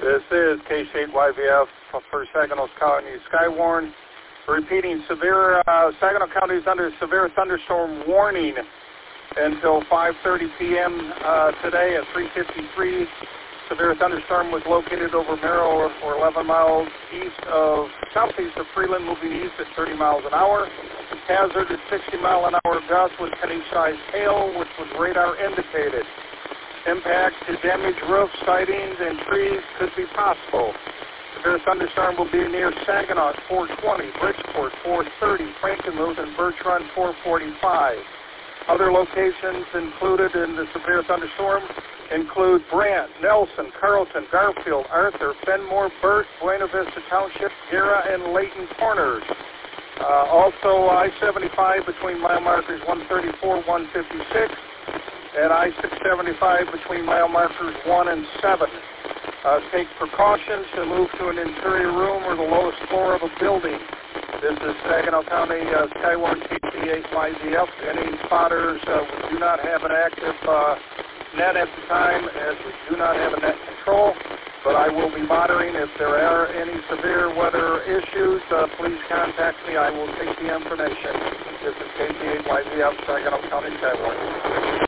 This is KC8YVF for Saginaw County Skywarn. Repeating, Saginaw County is under severe thunderstorm warning until 5:30 p.m. Today at 3:53. Severe thunderstorm was located over Merrill or 11 miles southeast of Freeland, moving east at 30 miles an hour. Hazard at 60-mile-an-hour gusts with penny-sized hail, which was radar indicated. Impact to damaged roofs, sidings, and trees could be possible. Severe thunderstorm will be near Saginaw at 4:20, Bridgeport 4:30, Frankenmuth and Birch Run 4:45. Other locations included in the severe thunderstorm include Brant, Nelson, Carlton, Garfield, Arthur, Fenmore, Burt, Buena Vista Township, Guerra, and Layton Corners. Also I-75 between mile markers 134-156 and I-675 between mile markers 1 and 7. Take precautions to move to an interior room or the lowest floor of a building. This is Saginaw County Skywarn KC8YVF. Any spotters, we do not have an active net at the time, as we do not have a net control, but I will be monitoring. If there are any severe weather issues, please contact me. I will take the information. This is KC8YVF, Saginaw County Skywarn.